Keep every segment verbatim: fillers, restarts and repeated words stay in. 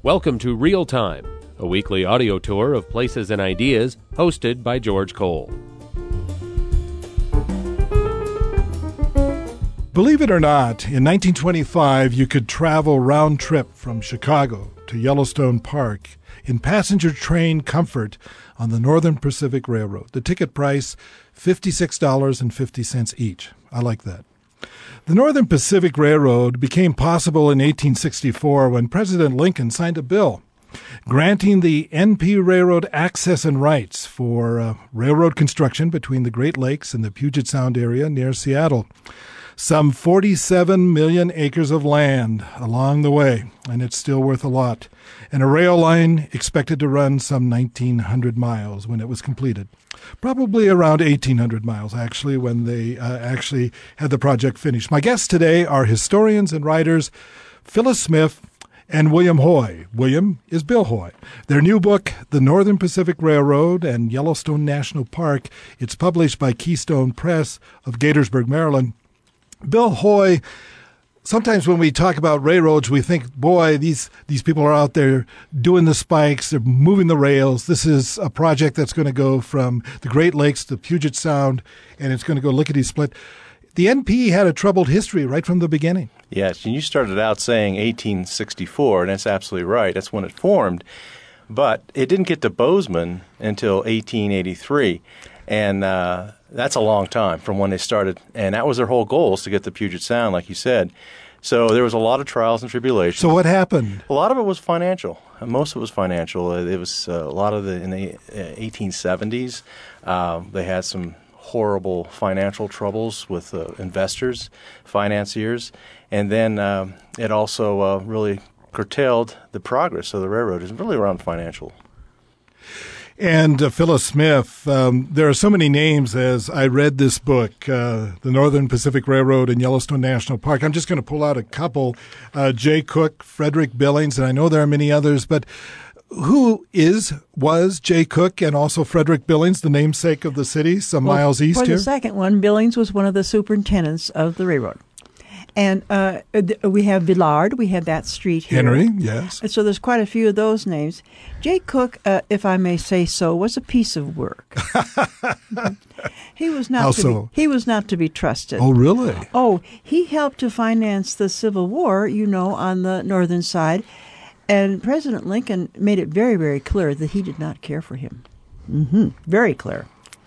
Welcome to Real Time, a weekly audio tour of places and ideas hosted by George Cole. Believe it or not, in nineteen twenty-five, you could travel round trip from Chicago to Yellowstone Park in passenger train comfort on the Northern Pacific Railroad. The ticket price, fifty-six dollars and fifty cents each. I like that. The Northern Pacific Railroad became possible in eighteen sixty-four when President Lincoln signed a bill granting the N P Railroad access and rights for uh, railroad construction between the Great Lakes and the Puget Sound area near Seattle. Some forty-seven million acres of land along the way, and it's still worth a lot. And a rail line expected to run some nineteen hundred miles when it was completed. Probably around eighteen hundred miles, actually, when they uh, actually had the project finished. My guests today are historians and writers Phyllis Smith and William Hoy. William is Bill Hoy. Their new book, The Northern Pacific Railroad and Yellowstone National Park, it's published by Keystone Press of Gaithersburg, Maryland. Bill Hoy, sometimes when we talk about railroads, we think, boy, these, these people are out there doing the spikes, they're moving the rails. This is a project that's going to go from the Great Lakes to Puget Sound, and it's going to go lickety-split. The N P had a troubled history right from the beginning. Yes, and you started out saying eighteen sixty-four, and that's absolutely right. That's when it formed. But it didn't get to Bozeman until eighteen eighty-three, and uh, that's a long time from when they started. And that was their whole goal, is to get to Puget Sound, like you said. So there was a lot of trials and tribulations. So what happened? A lot of it was financial. Most of it was financial. It was uh, a lot of the, in the eighteen seventies, uh, they had some horrible financial troubles with uh, investors, financiers, and then um, it also uh, really curtailed the progress of the railroad. It's really around financial. And uh, Phyllis Smith, um, there are so many names as I read this book, uh, The Northern Pacific Railroad and Yellowstone National Park. I'm just going to pull out a couple, uh, Jay Cooke, Frederick Billings, and I know there are many others, but who is, was Jay Cooke and also Frederick Billings, the namesake of the city, some well, miles east for here? For the second one, Billings was one of the superintendents of the railroad. And uh, we have Villard, we have that street here. Henry, yes. And so there's quite a few of those names. Jay Cooke, uh, if I may say so, was a piece of work. He was not How to so? Be, he was not to be trusted. Oh, really? Oh, he helped to finance the Civil War, you know, on the northern side. And President Lincoln made it very, very clear that he did not care for him. Mm-hmm. Very clear.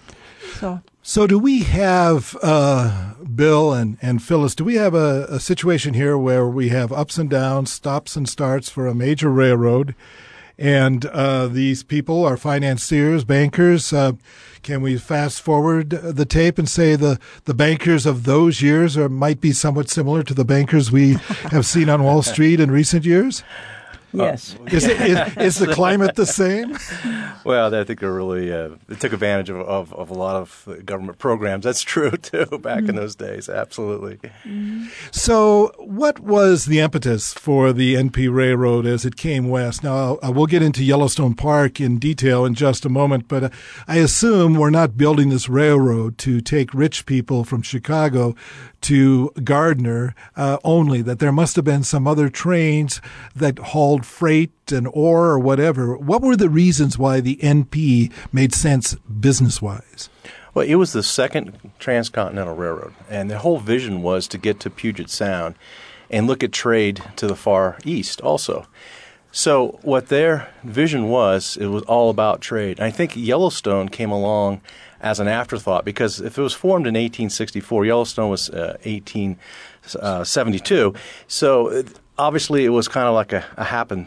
So... So do we have, uh, Bill and, and Phyllis, do we have a, a situation here where we have ups and downs, stops and starts for a major railroad, and uh, these people are financiers, bankers? Uh, can we fast forward the tape and say the, the bankers of those years are, might be somewhat similar to the bankers we have seen on Wall Street in recent years? Yes. Uh, is, it, is, is the climate the same? Well, I think they really uh, they took advantage of, of, of a lot of government programs. That's true, too, back mm-hmm. in those days. Absolutely. Mm-hmm. So what was the impetus for the N P Railroad as it came west? Now, uh, we'll get into Yellowstone Park in detail in just a moment, but uh, I assume we're not building this railroad to take rich people from Chicago to Gardner uh, only, that there must have been some other trains that hauled freight and ore or whatever. What were the reasons why the N P made sense business-wise? Well, it was the second transcontinental railroad, and the whole vision was to get to Puget Sound and look at trade to the far east also. So what their vision was, it was all about trade. And I think Yellowstone came along as an afterthought, because if it was formed in eighteen sixty-four, Yellowstone was uh, eighteen seventy-two. So obviously it was kind of like a, a happen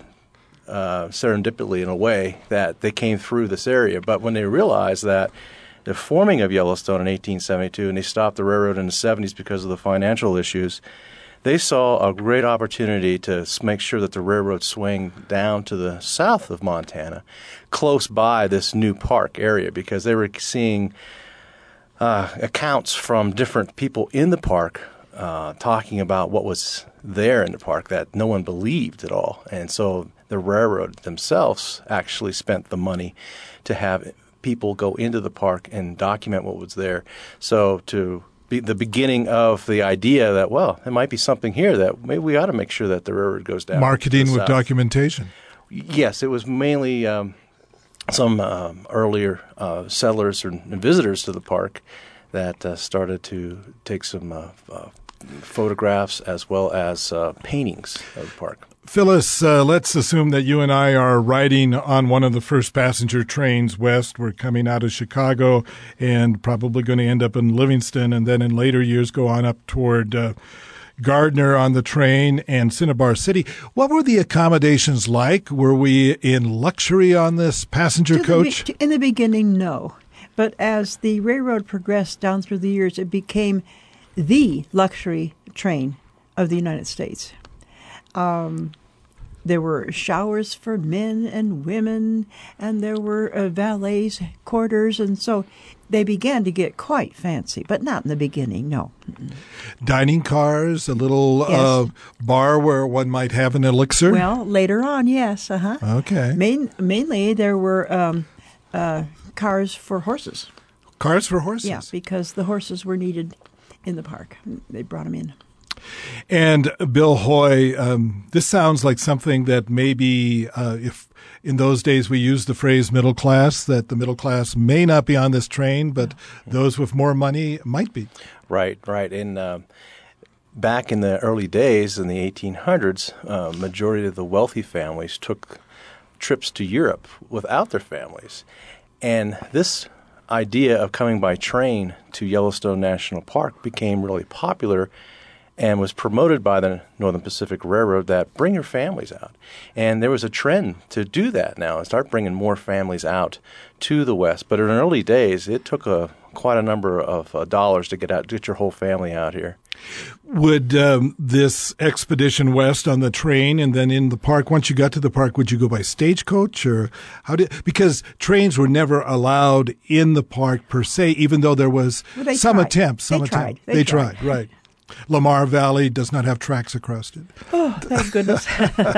uh, serendipitously in a way that they came through this area. But when they realized that the forming of Yellowstone in eighteen seventy-two and they stopped the railroad in the seventies because of the financial issues, they saw a great opportunity to make sure that the railroad swing down to the south of Montana, close by this new park area, because they were seeing uh, accounts from different people in the park uh, talking about what was there in the park that no one believed at all. And so the railroad themselves actually spent the money to have people go into the park and document what was there. So to be the beginning of the idea that, well, there might be something here that maybe we ought to make sure that the railroad goes down. Marketing with south. documentation. Yes, it was mainly um, some um, earlier uh, settlers and visitors to the park that uh, started to take some uh, uh, photographs as well as uh, paintings of the park. Phyllis, uh, let's assume that you and I are riding on one of the first passenger trains west. We're coming out of Chicago and probably going to end up in Livingston, and then in later years go on up toward uh, Gardner on the train and Cinnabar City. What were the accommodations like? Were we in luxury on this passenger To coach? The be- in the beginning, no. But as the railroad progressed down through the years, it became the luxury train of the United States. Um, there were showers for men and women, and there were uh, valets' quarters, and so they began to get quite fancy, but not in the beginning, no. Mm-mm. Dining cars, a little Yes. uh, bar where one might have an elixir? Well, later on, yes, uh-huh. Okay. Main, mainly, there were um, uh, cars for horses. Cars for horses? Yeah, because the horses were needed in the park. They brought them in. And Bill Hoy, um, this sounds like something that maybe uh, if in those days we used the phrase middle class, that the middle class may not be on this train, but those with more money might be. Right, right. And uh, back in the early days, in the eighteen hundreds, uh, majority of the wealthy families took trips to Europe without their families. And this idea of coming by train to Yellowstone National Park became really popular and was promoted by the Northern Pacific Railroad that bring your families out. And there was a trend to do that now and start bringing more families out to the West. But in early days, it took a quite a number of uh, dollars to get out, get your whole family out here. Would um, this expedition west on the train and then in the park, once you got to the park, would you go by stagecoach or how did, because trains were never allowed in the park per se, even though there was Well, they some tried. attempt, some They attempt. tried. They They tried. tried, right. Lamar Valley does not have tracks across it. Oh, thank goodness.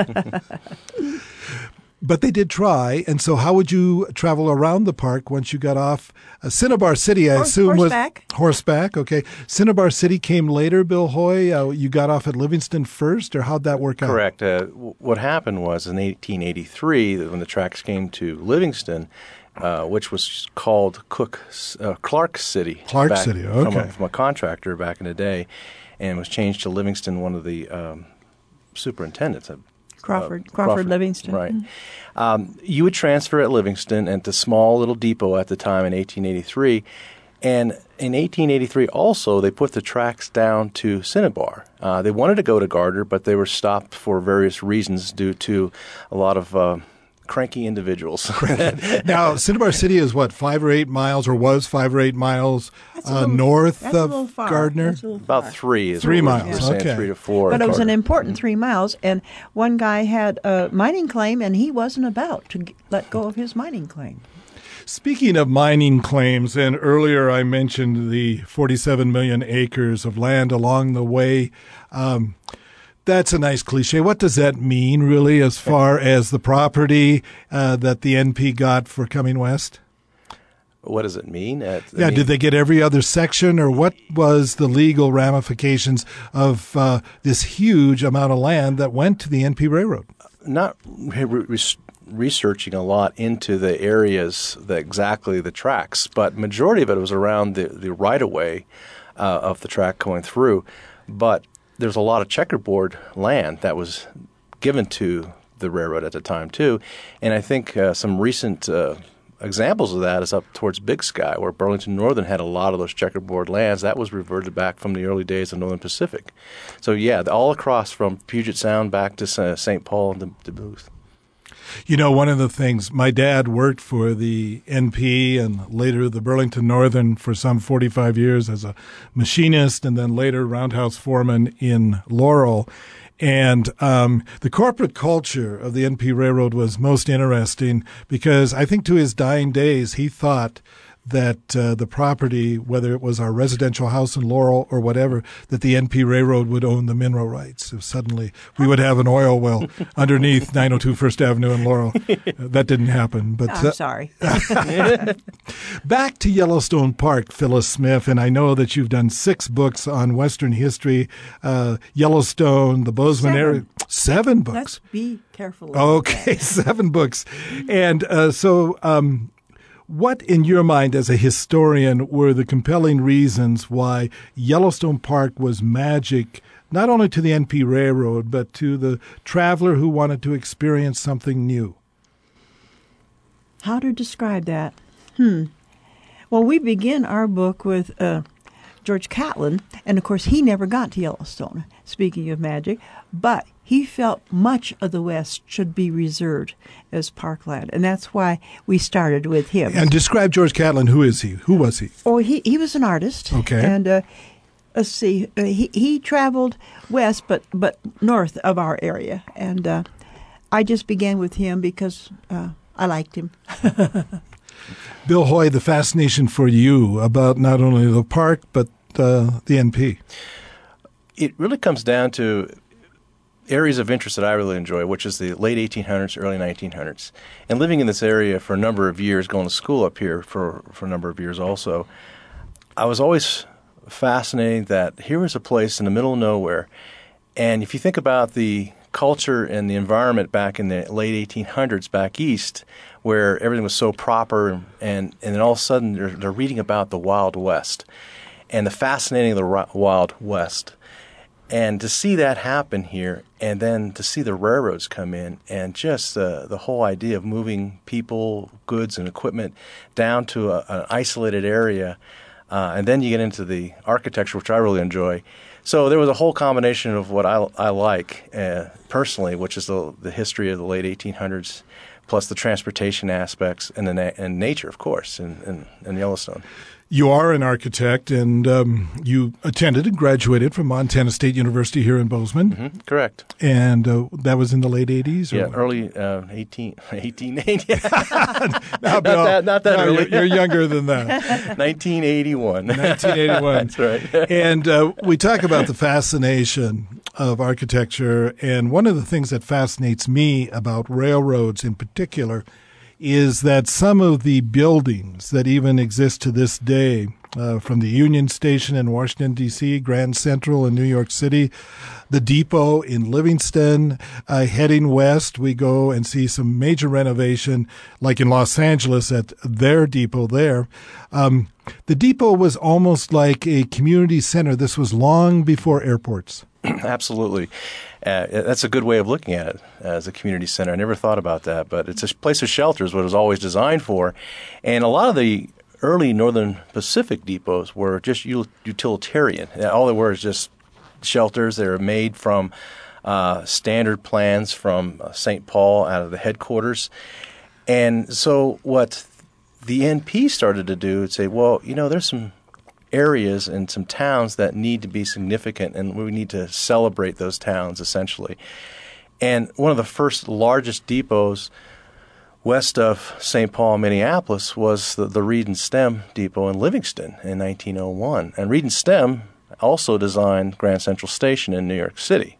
But they did try, and so how would you travel around the park once you got off? Uh, Cinnabar City, I Horse- assume, horseback. was horseback. Okay, Cinnabar City came later. Bill Hoy, uh, you got off at Livingston first, or how'd that work out? Correct. Uh, w- what happened was in eighteen eighty-three, when the tracks came to Livingston, uh, which was called Cook uh, Clark City. Clark back City, From okay. a, from a contractor back in the day, and was changed to Livingston, one of the um, superintendents. Uh, Crawford, uh, Crawford, Livingston. Right. Um, you would transfer at Livingston at the small little depot at the time in eighteen eighty-three. And in eighteen eighty-three also, they put the tracks down to Cinnabar. Uh, they wanted to go to Gardner, but they were stopped for various reasons due to a lot of uh, cranky individuals. Now, Cinnabar City is what, five or eight miles, or was five or eight miles That's a uh, little- north that's a of little far. Gardner? That's a little About far. three. Is Three what we were miles, saying, okay. Three to four. But it was an Gardner. important three miles, and one guy had a mining claim, and he wasn't about to g- let go of his mining claim. Speaking of mining claims, and earlier I mentioned the forty-seven million acres of land along the way. Um, that's a nice cliche. What does that mean, really, as far as the property uh, that the N P got for coming west? What does it mean? Uh, I Yeah, mean, did they get every other section, or what was the legal ramifications of uh, this huge amount of land that went to the N P Railroad? not re- re- researching a lot into the areas, that exactly the tracks, but majority of it was around the, the right-of-way uh, of the track going through. But there's a lot of checkerboard land that was given to the railroad at the time, too. And I think uh, some recent uh, examples of that is up towards Big Sky, where Burlington Northern had a lot of those checkerboard lands. That was reverted back from the early days of Northern Pacific. So, yeah, all across from Puget Sound back to Saint Paul and Duluth. You know, one of the things, my dad worked for the N P and later the Burlington Northern for some forty-five years as a machinist, and then later roundhouse foreman in Laurel. And um, the corporate culture of the N P Railroad was most interesting because I think to his dying days he thought that uh, the property, whether it was our residential house in Laurel or whatever, that the N P Railroad would own the mineral rights. If suddenly we would have an oil well underneath nine oh two First Avenue in Laurel. Uh, that didn't happen. But I'm uh, sorry. Back to Yellowstone Park, Phyllis Smith, and I know that you've done six books on Western history, uh, Yellowstone, the Bozeman Seven. area. Seven books. Let's be careful. about Okay, that. seven books. And uh, so um, what, in your mind as a historian, were the compelling reasons why Yellowstone Park was magic, not only to the N P Railroad, but to the traveler who wanted to experience something new? How to describe that? Hmm. Well, we begin our book with uh, George Catlin, and of course he never got to Yellowstone, speaking of magic, but he felt much of the West should be reserved as parkland, and that's why we started with him. And describe George Catlin. Who is he? Who was he? Oh, he, he was an artist. Okay. And uh, let's see, uh, he, he traveled west, but, but north of our area, and uh, I just began with him because uh, I liked him. Bill Hoy, the fascination for you about not only the park, but uh, the N P. It really comes down to areas of interest that I really enjoy, which is the late eighteen hundreds, early nineteen hundreds. And living in this area for a number of years, going to school up here for, for a number of years also, I was always fascinated that here was a place in the middle of nowhere. And if you think about the culture and the environment back in the late eighteen hundreds back east, where everything was so proper, and, and then all of a sudden they're, they're reading about the Wild West and the fascinating of the Wild West. And to see that happen here, and then to see the railroads come in, and just uh, the whole idea of moving people, goods, and equipment down to a, an isolated area, uh, and then you get into the architecture, which I really enjoy. So there was a whole combination of what I, I like uh, personally, which is the, the history of the late eighteen hundreds, plus the transportation aspects and the na- and nature, of course, in, in, in Yellowstone. You are an architect, and um, you attended and graduated from Montana State University here in Bozeman. Mm-hmm. Correct. And uh, that was in the late eighties? Or Yeah, what? early uh, eighteen, eighteen eighty. No, Bill, not that, not that no, early. You're, you're younger than that. nineteen eighty-one. nineteen eighty-one. That's right. And uh, we talk about the fascination of architecture, and one of the things that fascinates me about railroads in particular is that some of the buildings that even exist to this day, uh, from the Union Station in Washington, D C, Grand Central in New York City, the depot in Livingston, uh, heading west, we go and see some major renovation, like in Los Angeles at their depot there. Um, the depot was almost like a community center. This was long before airports. Absolutely. Uh, that's a good way of looking at it as a community center. I never thought about that, but it's a place of shelter is what it was always designed for. And a lot of the early Northern Pacific depots were just utilitarian. All they were is just shelters. They were made from uh, standard plans from Saint Paul out of the headquarters. And so what the N P started to do is say, well, you know, there's some areas and some towns that need to be significant, and we need to celebrate those towns, essentially. And one of the first largest depots west of Saint Paul, Minneapolis, was the, the Reed and Stem depot in Livingston in nineteen oh one. And Reed and Stem also designed Grand Central Station in New York City.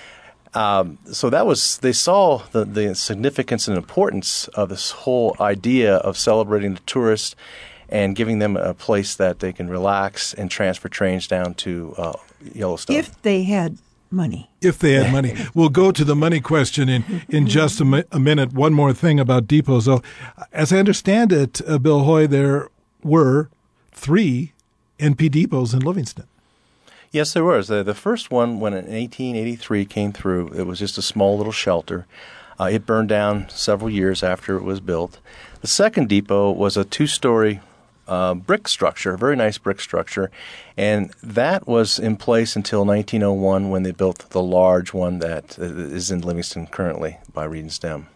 Um, so that was, they saw the, the significance and importance of this whole idea of celebrating the tourists and giving them a place that they can relax and transfer trains down to uh, Yellowstone. If they had money. If they had money. We'll go to the money question in, in just a, mi- a minute. One more thing about depots. So, as I understand it, uh, Bill Hoy, there were three N P depots in Livingston. Yes, there was. The, the first one, when in eighteen eighty-three came through, it was just a small little shelter. Uh, it burned down several years after it was built. The second depot was a two-story Uh, brick structure, a very nice brick structure, and that was in place until nineteen oh one when they built the large one that is in Livingston currently by Reed and Stem.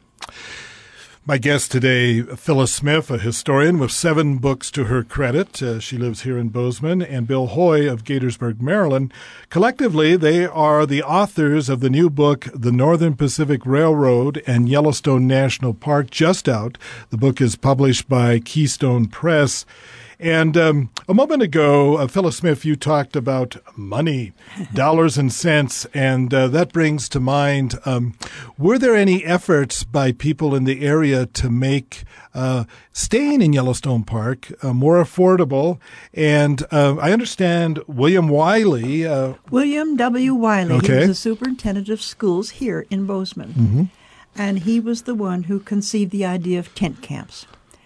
My guest today, Phyllis Smith, a historian with seven books to her credit. Uh, she lives here in Bozeman, and Bill Hoy of Gaithersburg, Maryland. Collectively, they are the authors of the new book, The Northern Pacific Railroad and Yellowstone National Park, just out. The book is published by Keystone Press. And um, a moment ago, uh, Phyllis Smith, you talked about money, dollars and cents, and uh, that brings to mind, um, were there any efforts by people in the area to make uh, staying in Yellowstone Park uh, more affordable? And uh, I understand William Wiley. Uh, William W. Wiley, Okay. he was the superintendent of schools here in Bozeman. Mm-hmm. And he was the one who conceived the idea of tent camps.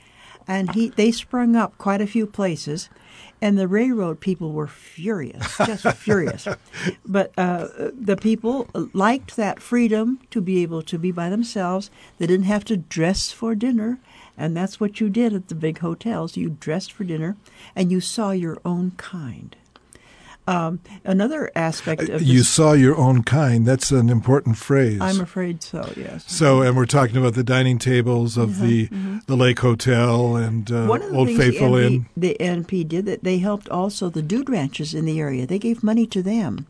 And he they sprung up quite a few places, and the railroad people were furious, just furious. But uh, the people liked that freedom to be able to be by themselves. They didn't have to dress for dinner, and that's what you did at the big hotels. You dressed for dinner, and you saw your own kind. Um, another aspect of you this, saw your own kind. That's an important phrase. I'm afraid so, yes. So, and we're talking about the dining tables of Uh-huh, the mhm. the Lake Hotel and uh, One of the Old things Faithful the N P, Inn. the N P did that they helped also the dude ranches in the area. They gave money to them,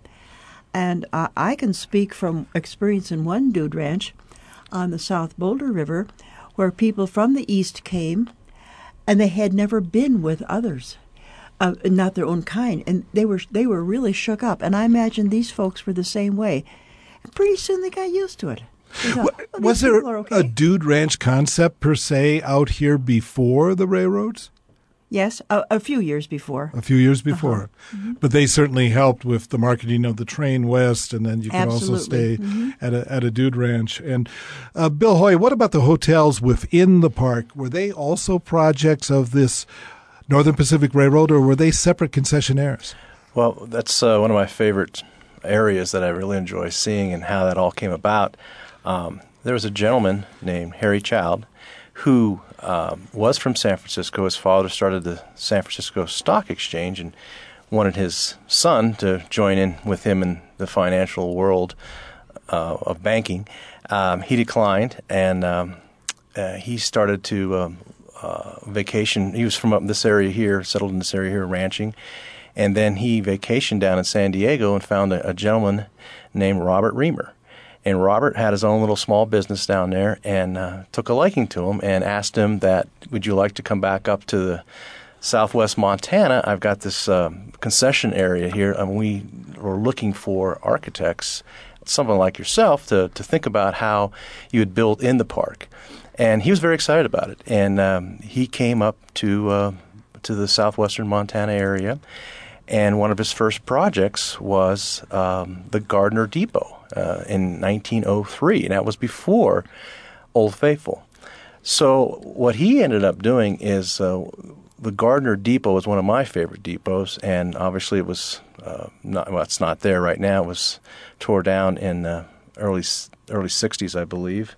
and I, I can speak from experience in one dude ranch on the South Boulder River, where people from the east came, and they had never been with others, uh, not their own kind, and they were they were really shook up. And I imagine these folks were the same way. And pretty soon they got used to it. They thought, Wa- "Oh, Was these there people are okay." a dude ranch concept per se out here before the railroads? Yes, a, a few years before. A few years before. Uh-huh. But they certainly helped with the marketing of the train west, and then you can also Absolutely. stay Mhm. at a at a dude ranch. And uh, Bill Hoy, what about the hotels within the park? Were they also projects of this Northern Pacific Railroad, or were they separate concessionaires? Well, that's uh, one of my favorite areas that I really enjoy seeing and how that all came about. Um, there was a gentleman named Harry Child who um, was from San Francisco. His father started the San Francisco Stock Exchange and wanted his son to join in with him in the financial world uh, of banking. Um, he declined, and um, uh, he started to um, uh, vacation. He was from up in this area here, settled in this area here, ranching. And then he vacationed down in San Diego and found a, a gentleman named Robert Reamer. And Robert had his own little small business down there and uh, took a liking to him and asked him that, would you like to come back up to the southwest Montana? I've got this um, concession area here, and we were looking for architects, someone like yourself, to, to think about how you would build in the park. And he was very excited about it. And um, he came up to uh, to the southwestern Montana area, and one of his first projects was um, the Gardner Depot uh, in nineteen oh three, and that was before Old Faithful. So what he ended up doing is uh, the Gardner Depot was one of my favorite depots, and obviously it was uh, not well, it's not there right now. It was tore down in the early early sixties, I believe.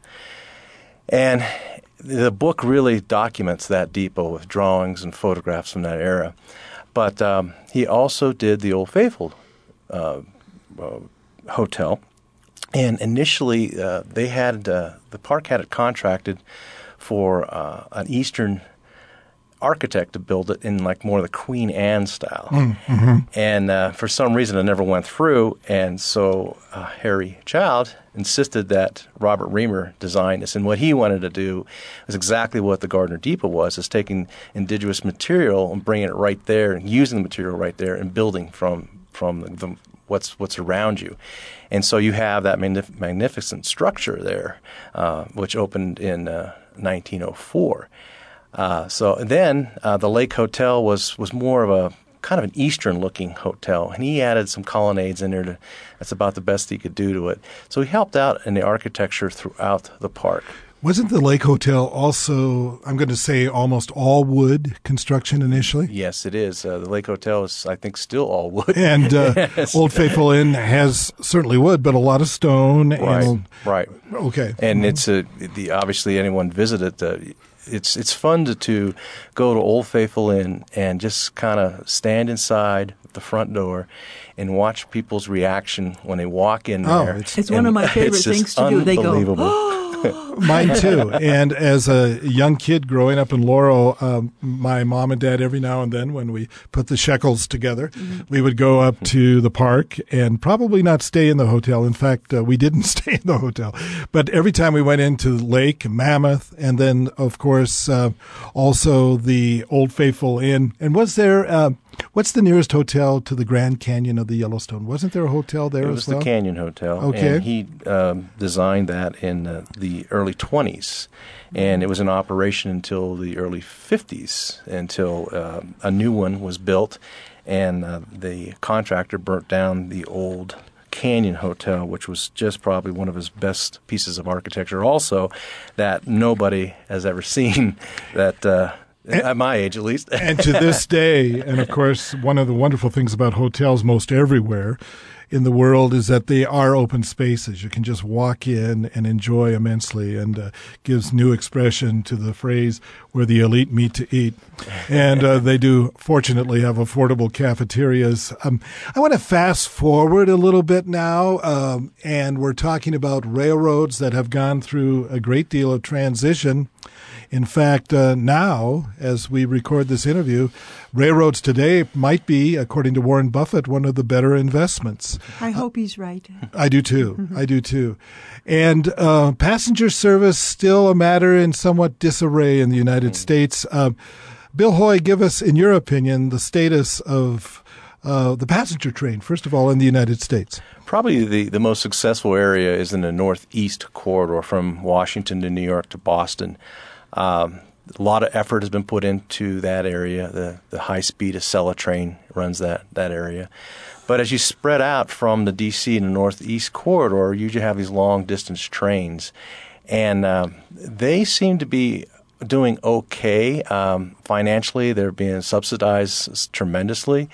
And the book really documents that depot with drawings and photographs from that era. But um, he also did the Old Faithful uh, uh, Hotel. And initially, uh, they had uh, the park had it contracted for uh, an Eastern architect to build it in like more of the Queen Anne style. Mm-hmm. And uh, for some reason, it never went through. And so uh, Harry Child insisted that Robert Reamer design this. And what he wanted to do was exactly what the Gardner Depot was, is taking indigenous material and bringing it right there and using the material right there and building from from the, the, what's what's around you. And so you have that magnif- magnificent structure there, uh, which opened in uh, nineteen oh four. Uh, so then uh, the Lake Hotel was, was more of a kind of an Eastern-looking hotel, and he added some colonnades in there. To, that's about the best he could do to it. So he helped out in the architecture throughout the park. Wasn't the Lake Hotel also, I'm going to say, almost all wood construction initially? Yes, it is. Uh, the Lake Hotel is, I think, still all wood. And uh, Yes. Old Faithful Inn has certainly wood, but a lot of stone. Right, And, right. okay. And it's a, the obviously anyone visited uh, it's it's fun to, to go to Old Faithful Inn and just kind of stand inside the front door and watch people's reaction when they walk in Oh, there. it's- It's one of my favorite it's just things to do. They go, unbelievable. oh, Mine too. And as a young kid growing up in Laurel, um, my mom and dad, every now and then when we put the shekels together, mm-hmm. we would go up to the park and probably not stay in the hotel. In fact, uh, we didn't stay in the hotel. But every time we went into Lake, Mammoth, and then, of course, uh, also the Old Faithful Inn. And was there... Uh, What's the nearest hotel to the Grand Canyon of the Yellowstone? Wasn't there a hotel there as well? It was the Canyon Hotel. Okay. And he um, designed that in uh, the early twenties. And it was in operation until the early fifties, until uh, a new one was built. And uh, the contractor burnt down the old Canyon Hotel, which was just probably one of his best pieces of architecture also that nobody has ever seen that... Uh, At my age, at least. And to this day, and of course, one of the wonderful things about hotels most everywhere in the world is that they are open spaces. You can just walk in and enjoy immensely, and uh, gives new expression to the phrase where the elite meet to eat. And uh, they do, fortunately, have affordable cafeterias. Um, I want to fast forward a little bit now, um, and we're talking about railroads that have gone through a great deal of transition. In fact, uh, now, as we record this interview, railroads today might be, according to Warren Buffett, one of the better investments. I hope he's right. I do too. I do too. And uh, passenger service still a matter in somewhat disarray in the United States. Uh, Bill Hoy, give us, in your opinion, the status of uh, the passenger train, first of all, in the United States. Probably the, the most successful area is in the northeast corridor from Washington to New York to Boston. Um, a lot of effort has been put into that area. The the high-speed Acela train runs that, that area. But as you spread out from the D C and the northeast corridor, you usually have these long-distance trains. And um, they seem to be doing okay. Um, financially, they're being subsidized tremendously.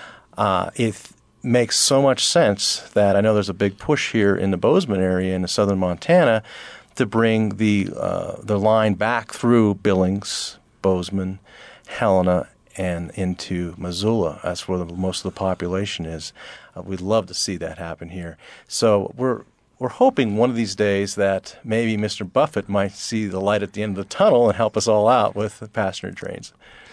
Uh, it makes so much sense that I know there's a big push here in the Bozeman area in the southern Montana to bring the uh, the line back through Billings, Bozeman, Helena, and into Missoula. That's where the, most of the population is. Uh, we'd love to see that happen here. So we're we're hoping one of these days that maybe Mister Buffett might see the light at the end of the tunnel and help us all out with the passenger trains.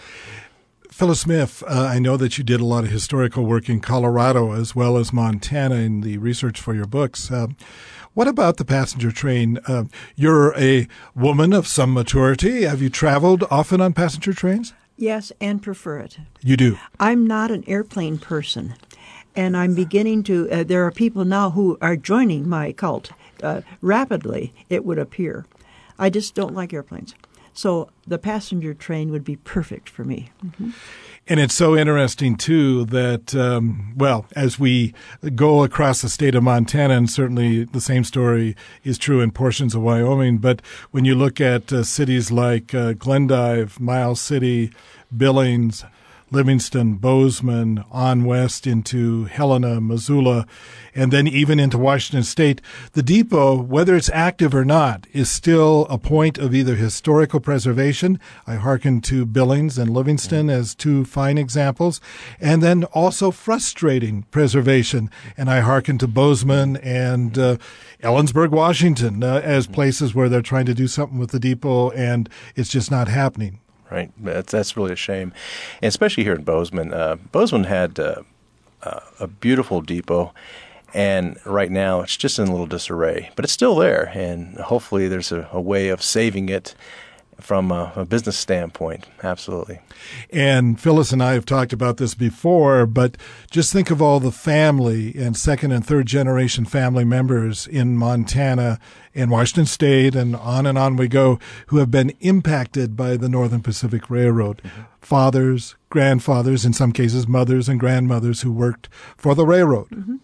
Phyllis Smith, uh, I know that you did a lot of historical work in Colorado as well as Montana in the research for your books. Uh, What about the passenger train? Uh, you're a woman of some maturity. Have you traveled often on passenger trains? Yes, and prefer it. You do? I'm not an airplane person, and I'm beginning to, uh, there are people now who are joining my cult uh, rapidly, it would appear. I just don't like airplanes. So the passenger train would be perfect for me. Mm-hmm. And it's so interesting, too, that, um, well, as we go across the state of Montana, and certainly the same story is true in portions of Wyoming, but when you look at uh, cities like uh, Glendive, Miles City, Billings, Livingston, Bozeman, on west into Helena, Missoula, and then even into Washington State, the depot, whether it's active or not, is still a point of either historical preservation. I hearken to Billings and Livingston as two fine examples, and then also frustrating preservation. And I hearken to Bozeman and uh, Ellensburg, Washington, uh, as places where they're trying to do something with the depot, and it's just not happening. Right, that's that's really a shame, and especially here in Bozeman. Uh, Bozeman had uh, uh, a beautiful depot, and right now it's just in a little disarray. But it's still there, and hopefully there's a, a way of saving it from a, a business standpoint. Absolutely. And Phyllis and I have talked about this before, but just think of all the family and second and third generation family members in Montana and Washington State and on and on we go who have been impacted by the Northern Pacific Railroad. Mm-hmm. Fathers, grandfathers, in some cases mothers and grandmothers who worked for the railroad. Mm-hmm.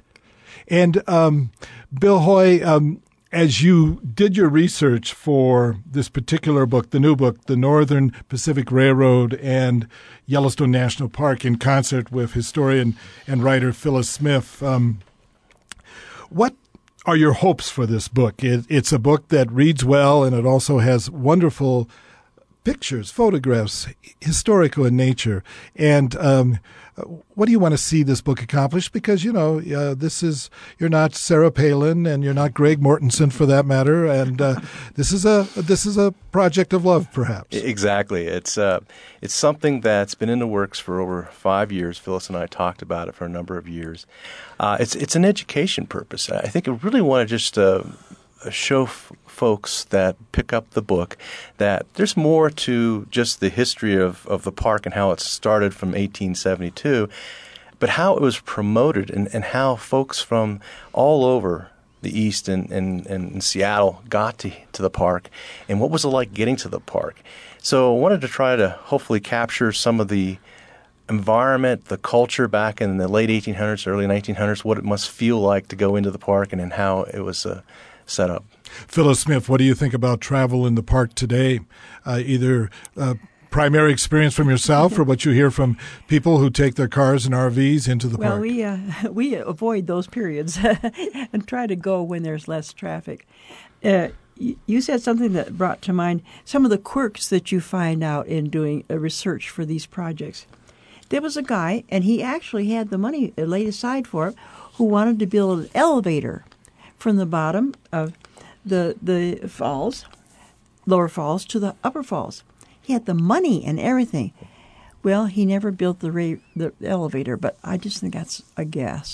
And um, Bill Hoy, um, as you did your research for this particular book, the new book, The Northern Pacific Railroad and Yellowstone National Park, in concert with historian and writer Phyllis Smith, um, what are your hopes for this book? It, it's a book that reads well, and it also has wonderful pictures, photographs, historical in nature. And um, what do you want to see this book accomplish? Because, you know, uh, this is, you're not Sarah Palin and you're not Greg Mortensen for that matter. And uh, this is a this is a project of love, perhaps. Exactly. It's uh, it's something that's been in the works for over five years. Phyllis and I talked about it for a number of years. Uh, it's it's an education purpose. I think I really want to just uh, show f- folks that pick up the book that there's more to just the history of, of the park and how it started from eighteen seventy-two, but how it was promoted and, and how folks from all over the East and, and, and Seattle got to, to the park and what was it like getting to the park. So I wanted to try to hopefully capture some of the environment, the culture back in the late eighteen hundreds, early nineteen hundreds, what it must feel like to go into the park and, and how it was uh, set up. Phyllis Smith, what do you think about travel in the park today? Uh, either uh, primary experience from yourself or what you hear from people who take their cars and R Vs into the well, park? Well, we, uh, we avoid those periods and try to go when there's less traffic. Uh, you said something that brought to mind some of the quirks that you find out in doing uh, research for these projects. There was a guy, and he actually had the money laid aside for it, who wanted to build an elevator from the bottom of the the falls, lower falls, to the upper falls. He had the money and everything. Well, he never built the ra- the elevator, but I just think that's a guess.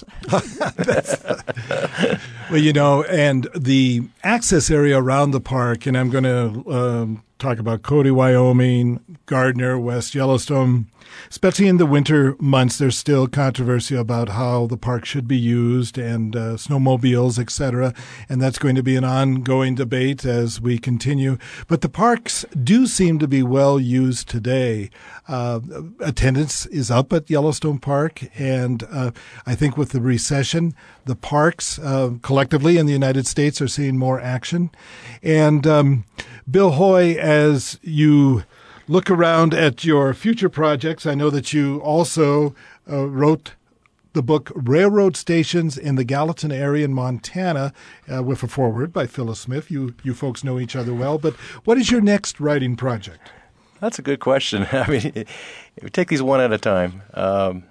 Well, you know, and the access area around the park, and I'm going to um, talk about Cody, Wyoming, Gardner, West Yellowstone. Especially in the winter months, there's still controversy about how the park should be used and uh, snowmobiles, et cetera. And that's going to be an ongoing debate as we continue. But the parks do seem to be well used today. Uh, attendance is up at Yellowstone Park. And uh, I think with the recession, the parks uh, collectively in the United States are seeing more action. And um, Bill Hoy, as you look around at your future projects, I know that you also uh, wrote the book Railroad Stations in the Gallatin area in Montana uh, with a foreword by Phyllis Smith. You you folks know each other well, but what is your next writing project? That's a good question. I mean, we take these one at a time. Um,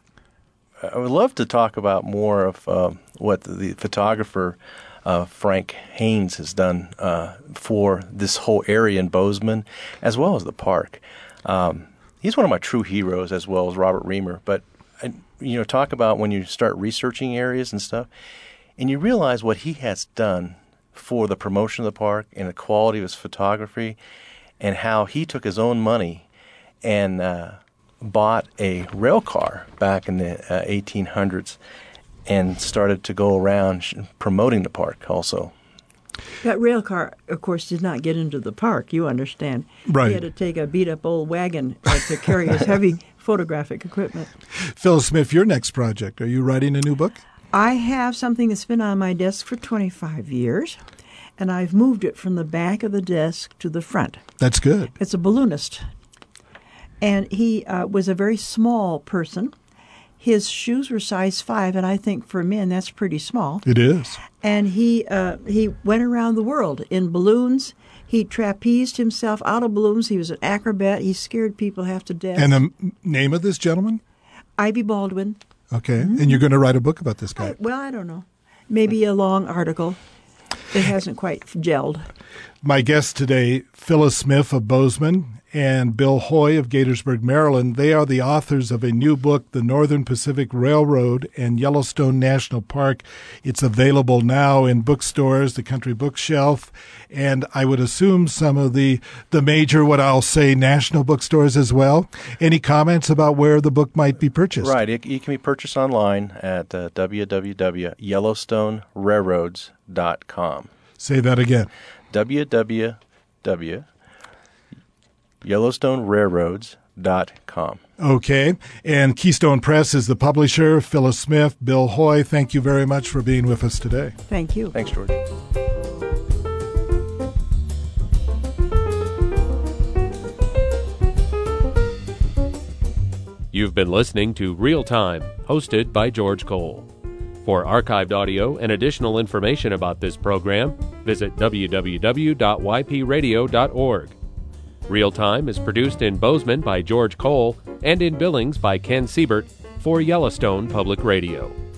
I would love to talk about more of uh, what the, the photographer Uh, Frank Haynes has done uh, for this whole area in Bozeman, as well as the park. Um, he's one of my true heroes, as well as Robert Reamer. But I, you know, talk about when you start researching areas and stuff, and you realize what he has done for the promotion of the park and the quality of his photography, and how he took his own money and uh, bought a rail car back in the uh, eighteen hundreds. And started to go around sh- promoting the park also. That rail car, of course, did not get into the park, you understand. Right. He had to take a beat-up old wagon uh, to carry his heavy photographic equipment. Phil Smith, your next project, are you writing a new book? I have something that's been on my desk for twenty-five years, and I've moved it from the back of the desk to the front. That's good. It's a balloonist. And he uh, was a very small person. His shoes were size five, and I think for men that's pretty small. It is. And he uh, he went around the world in balloons. He trapezed himself out of balloons. He was an acrobat. He scared people half to death. And the m- name of this gentleman? Ivy Baldwin. Okay. Mm-hmm. And you're going to write a book about this guy? I, well, I don't know. Maybe a long article. It hasn't quite gelled. My guests today, Phyllis Smith of Bozeman and Bill Hoy of Gaithersburg, Maryland. They are the authors of a new book, The Northern Pacific Railroad and Yellowstone National Park. It's available now in bookstores, the Country Bookshelf, and I would assume some of the, the major, what I'll say, national bookstores as well. Any comments about where the book might be purchased? Right. It, it can be purchased online at uh, w w w dot yellowstone railroads dot com. Say that again. w w w dot yellowstone railroads dot com. Okay. And Keystone Press is the publisher. Phyllis Smith, Bill Hoy, thank you very much for being with us today. Thank you. Thanks, George. You've been listening to Real Time, hosted by George Cole. For archived audio and additional information about this program, visit w w w dot y p radio dot org. Real Time is produced in Bozeman by George Cole and in Billings by Ken Siebert for Yellowstone Public Radio.